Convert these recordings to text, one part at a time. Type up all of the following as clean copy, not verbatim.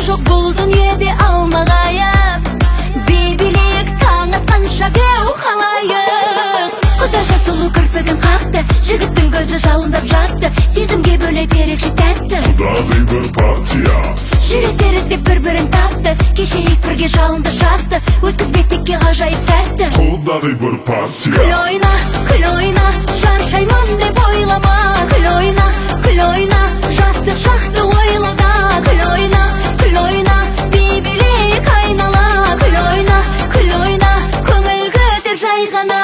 жоқ бұл дүниеде алмағайып, бейбілік таң атқанша беу халайық. Құдаша сұлу кірпігін қақты, жігіттің көзі жалындап жатты, сезімге бөлеп ерекше тәтті. Құдағи бір партия, жүректер іздеп бір-бірін тапты, кешейік бірге жалынды шақты, өткізбек текке ғажайып сәтті. Құдағи бір партия. Күл ойна, шаршаймын деп ойлама. Күл ойна, жастық шақты ойлауда. Күл ойна, бейбілік айнала. Күл ойна, көңіл көтер жай ғана.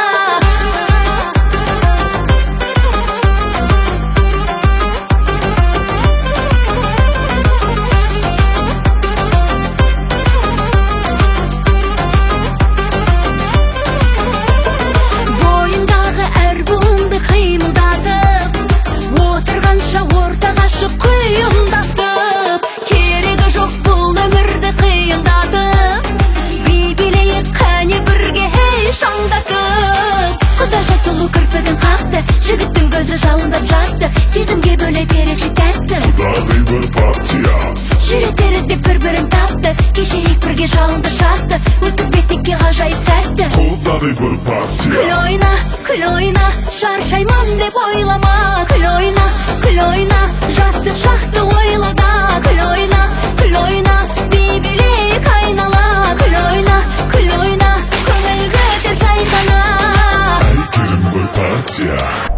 Ортаға шық құйындатып, керегі жоқ бұл өмірді қиындатып, бейбілейік қане бірге шаңдатып. Құдаша сұлу кірпігін қақты, жігіттің көзі жалындап жатты, сезімге бөлеп ерекше тәтті. Құдағи бір партия, жүректер іздеп бір-бірін тапты, кешейік бірге жалынды шақты, өткізбек текке ғажайып сәтті. Құдағи бір партия. Күл ойна, шаршаймын деп ойлама. Күл ойна, жастық шақты ойлада. Күл ойна, бейбілік айнала. Күл ойна, көңіл көтер жай ғана. Әйгерім бір партия.